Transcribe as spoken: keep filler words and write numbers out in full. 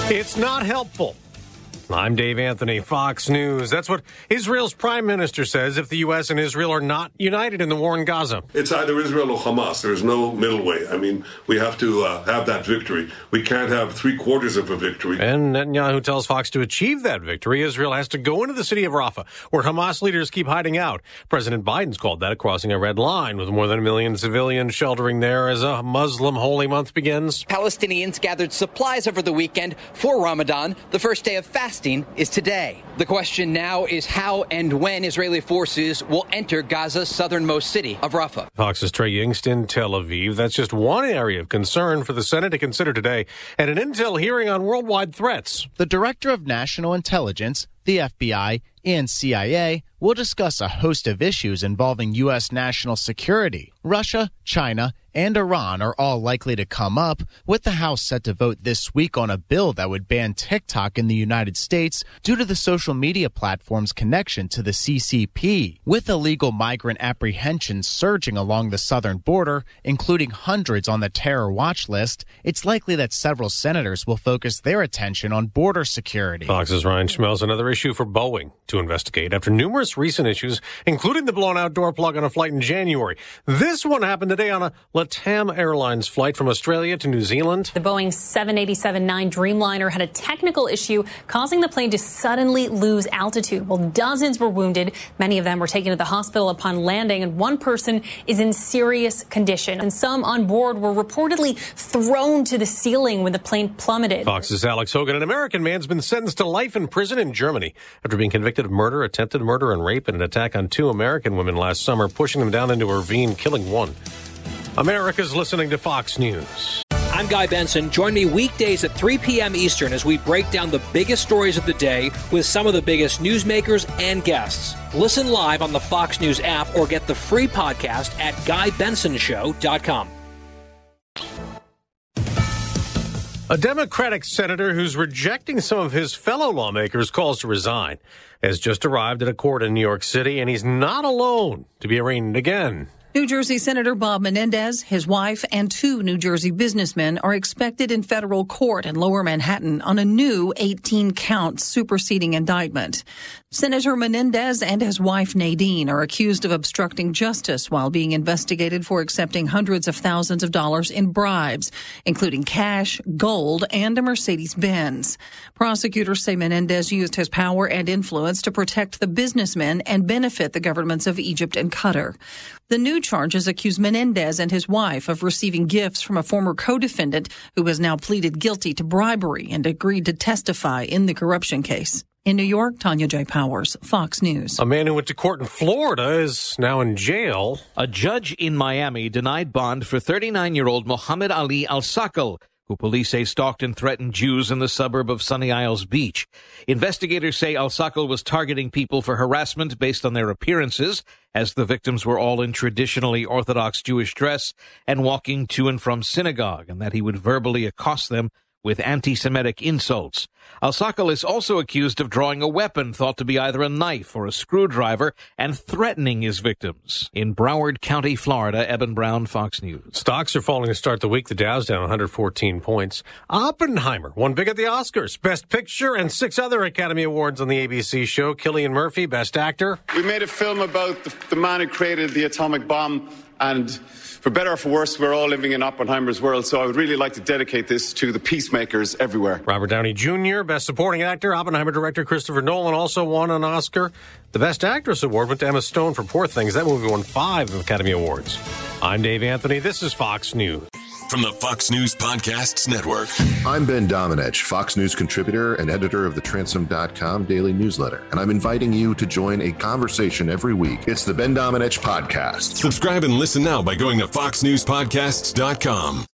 It's not helpful. I'm Dave Anthony, Fox News. That's what Israel's prime minister says if the U S and Israel are not united in the war in Gaza. It's either Israel or Hamas. There's no middle way. I mean, we have to uh, have that victory. We can't have three quarters of a victory. And Netanyahu tells Fox to achieve that victory, Israel has to go into the city of Rafah, where Hamas leaders keep hiding out. President Biden's called that crossing a red line, with more than a million civilians sheltering there as a Muslim holy month begins. Palestinians gathered supplies over the weekend for Ramadan. The first day of fasting is today. The question now is how and when Israeli forces will enter Gaza's southernmost city of Rafah. Fox's Trey Yingst in Tel Aviv. That's just one area of concern for the Senate to consider today at an intel hearing on worldwide threats. The Director of National Intelligence, the F B I, and C I A will discuss a host of issues involving U S national security. Russia, China, and Iran are all likely to come up, with the House set to vote this week on a bill that would ban TikTok in the United States due to the social media platform's connection to the C C P. With illegal migrant apprehensions surging along the southern border, including hundreds on the terror watch list, it's likely that several senators will focus their attention on border security. Fox's Ryan Schmelz, another issue for Boeing to investigate after numerous recent issues, including the blown out door plug on a flight in January. This one happened today on a LATAM Airlines flight from Australia to New Zealand. The Boeing seven eighty-seven nine Dreamliner had a technical issue causing the plane to suddenly lose altitude. Well, dozens were wounded. Many of them were taken to the hospital upon landing, and one person is in serious condition. And some on board were reportedly thrown to the ceiling when the plane plummeted. Fox's Alex Hogan. An American man's been sentenced to life in prison in Germany after being convicted of murder, attempted murder, and rape in an attack on two American women last summer, pushing them down into a ravine, killing one. America's listening to Fox News. I'm Guy Benson. Join me weekdays at three p.m. Eastern as we break down the biggest stories of the day with some of the biggest newsmakers and guests. Listen live on the Fox News app or get the free podcast at guy benson show dot com. A Democratic senator who's rejecting some of his fellow lawmakers' calls to resign has just arrived at a court in New York City, and he's not alone to be arraigned again. New Jersey Senator Bob Menendez, his wife, and two New Jersey businessmen are expected in federal court in Lower Manhattan on a new eighteen count superseding indictment. Senator Menendez and his wife Nadine are accused of obstructing justice while being investigated for accepting hundreds of thousands of dollars in bribes, including cash, gold, and a Mercedes-Benz. Prosecutors say Menendez used his power and influence to protect the businessmen and benefit the governments of Egypt and Qatar. The new charges accuse Menendez and his wife of receiving gifts from a former co-defendant who has now pleaded guilty to bribery and agreed to testify in the corruption case. In New York, Tanya J. Powers, Fox News. A man who went to court in Florida is now in jail. A judge in Miami denied bond for thirty-nine-year-old Mohammed Ali Al-Sakal, who police say stalked and threatened Jews in the suburb of Sunny Isles Beach. Investigators say Al-Sakal was targeting people for harassment based on their appearances, as the victims were all in traditionally Orthodox Jewish dress and walking to and from synagogue, and that he would verbally accost them with anti-Semitic insults. Al-Sakal is also accused of drawing a weapon thought to be either a knife or a screwdriver and threatening his victims. In Broward County, Florida, Eben Brown, Fox News. Stocks are falling to start the week. The Dow's down one hundred fourteen points. Oppenheimer won big at the Oscars. Best Picture and six other Academy Awards on the A B C show. Cillian Murphy, Best Actor. We made a film about the, the man who created the atomic bomb, and for better or for worse, we're all living in Oppenheimer's world, so I would really like to dedicate this to the peacemakers everywhere. Robert Downey Junior, Best Supporting Actor. Oppenheimer director Christopher Nolan also won an Oscar. The Best Actress Award went to Emma Stone for Poor Things. That movie won five Academy Awards. I'm Dave Anthony. This is Fox News. From the Fox News Podcasts Network. I'm Ben Domenech, Fox News contributor and editor of the Transom dot com daily newsletter, and I'm inviting you to join a conversation every week. It's the Ben Domenech Podcast. Subscribe and listen now by going to fox news podcasts dot com.